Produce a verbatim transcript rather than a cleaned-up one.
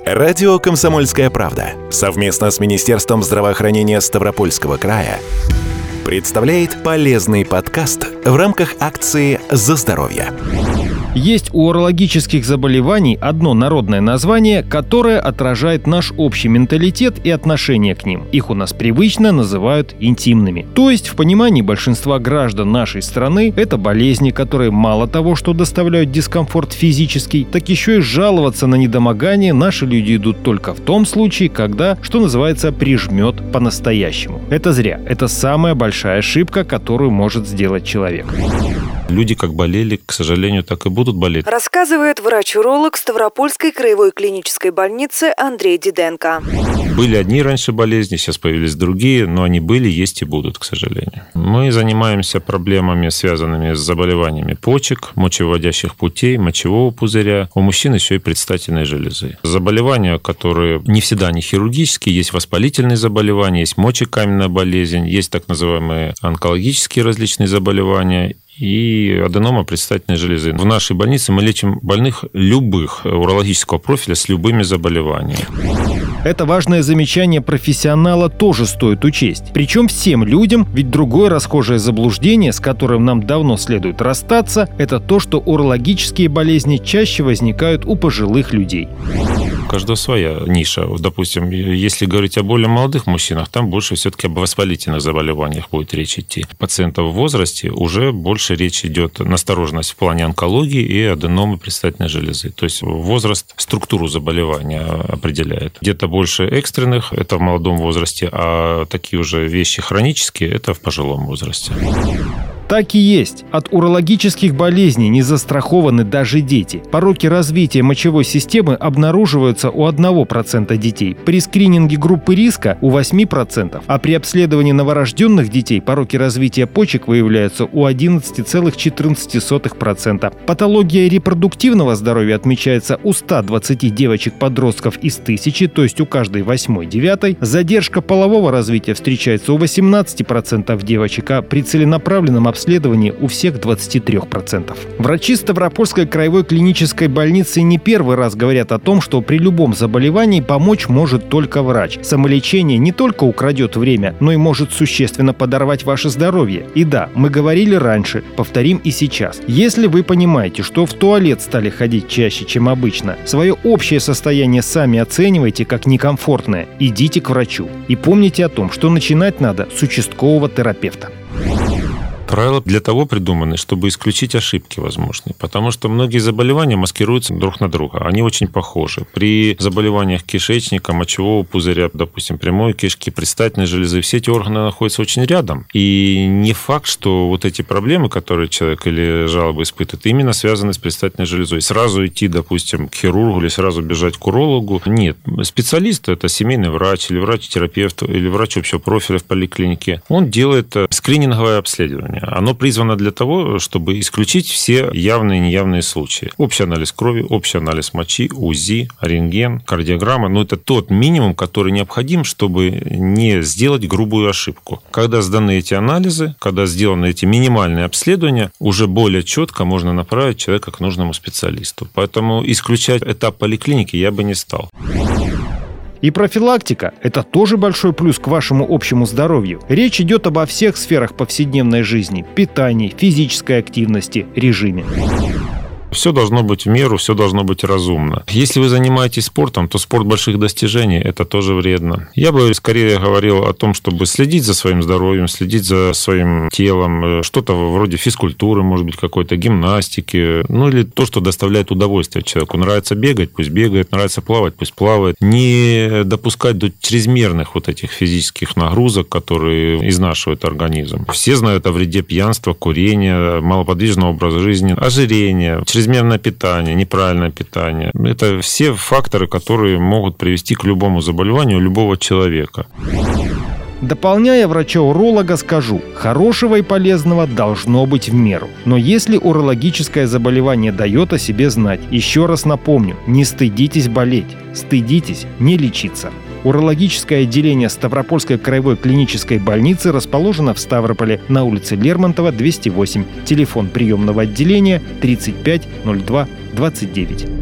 Радио «Комсомольская правда» совместно с Министерством здравоохранения Ставропольского края представляет полезный подкаст в рамках акции «За здоровье». Есть у урологических заболеваний одно народное название, которое отражает наш общий менталитет и отношение к ним. Их у нас привычно называют интимными. То есть, в понимании большинства граждан нашей страны, это болезни, которые мало того, что доставляют дискомфорт физический, так еще и жаловаться на недомогание наши люди идут только в том случае, когда, что называется, прижмет по-настоящему. Это зря. Это самая большая ошибка, которую может сделать человек. Люди как болели, к сожалению, так и будут болеть. Рассказывает врач-уролог Ставропольской краевой клинической больницы Андрей Диденко. Были одни раньше болезни, сейчас появились другие, но они были, есть и будут, к сожалению. Мы занимаемся проблемами, связанными с заболеваниями почек, мочевыводящих путей, мочевого пузыря. У мужчин еще и предстательной железы. Заболевания, которые не всегда не хирургические, есть воспалительные заболевания, есть мочекаменная болезнь, есть так называемые онкологические различные заболевания и аденома предстательной железы. В нашей больнице мы лечим больных любых урологического профиля с любыми заболеваниями. Это важное замечание профессионала тоже стоит учесть. Причем всем людям, ведь другое расхожее заблуждение, с которым нам давно следует расстаться, это то, что урологические болезни чаще возникают у пожилых людей. У каждого своя ниша. Допустим, если говорить о более молодых мужчинах, там больше все-таки об воспалительных заболеваниях будет речь идти. Пациентов в возрасте уже больше речь идет настороженность в плане онкологии и аденомы предстательной железы. То есть возраст структуру заболевания определяет. Где-то больше экстренных, это в молодом возрасте, а такие уже вещи хронические, это в пожилом возрасте. Так и есть. От урологических болезней не застрахованы даже дети. Пороки развития мочевой системы обнаруживаются у одного процента детей, при скрининге группы риска у восемь процентов, а при обследовании новорожденных детей пороки развития почек выявляются у одиннадцать целых четырнадцать сотых процента. Патология репродуктивного здоровья отмечается у ста двадцати девочек-подростков из тысячи, то есть у каждой восьмой-девятой. Задержка полового развития встречается у восемнадцати процентов девочек, а при целенаправленном обследовании у всех двадцати трёх процентов. Врачи Ставропольской краевой клинической больницы не первый раз говорят о том, что при любом заболевании помочь может только врач. Самолечение не только украдет время, но и может существенно подорвать ваше здоровье. И да, мы говорили раньше, повторим и сейчас. Если вы понимаете, что в туалет стали ходить чаще, чем обычно, свое общее состояние сами оценивайте как некомфортное, идите к врачу. И помните о том, что начинать надо с участкового терапевта. Правила для того придуманы, чтобы исключить ошибки возможные, потому что многие заболевания маскируются друг на друга, они очень похожи. При заболеваниях кишечника, мочевого пузыря, допустим, прямой кишки, предстательной железы, все эти органы находятся очень рядом. И не факт, что вот эти проблемы, которые человек или жалобы испытывает, именно связаны с предстательной железой. Сразу идти, допустим, к хирургу или сразу бежать к урологу. Нет. Специалист – это семейный врач или врач-терапевт или врач общего профиля в поликлинике. Он делает скрининговое обследование. Оно призвано для того, чтобы исключить все явные и неявные случаи. Общий анализ крови, общий анализ мочи, УЗИ, рентген, кардиограмма. Но это тот минимум, который необходим, чтобы не сделать грубую ошибку. Когда сданы эти анализы, когда сделаны эти минимальные обследования, уже более четко можно направить человека к нужному специалисту. Поэтому исключать этап поликлиники я бы не стал. И профилактика – это тоже большой плюс к вашему общему здоровью. Речь идет обо всех сферах повседневной жизни – питании, физической активности, режиме. Все должно быть в меру, все должно быть разумно. Если вы занимаетесь спортом, то спорт больших достижений – это тоже вредно. Я бы скорее говорил о том, чтобы следить за своим здоровьем, следить за своим телом, что-то вроде физкультуры, может быть, какой-то гимнастики, ну или то, что доставляет удовольствие человеку. Нравится бегать, пусть бегает, нравится плавать, пусть плавает. Не допускать до чрезмерных вот этих физических нагрузок, которые изнашивают организм. Все знают о вреде пьянства, курения, малоподвижного образа жизни, ожирения, чрезмерное питание, неправильное питание. Это все факторы, которые могут привести к любому заболеванию любого человека. Дополняя врача-уролога, скажу, хорошего и полезного должно быть в меру. Но если урологическое заболевание дает о себе знать, еще раз напомню, не стыдитесь болеть, стыдитесь не лечиться. Урологическое отделение Ставропольской краевой клинической больницы расположено в Ставрополе на улице Лермонтова, двести восемь. Телефон приемного отделения тридцать пять ноль два двадцать девять.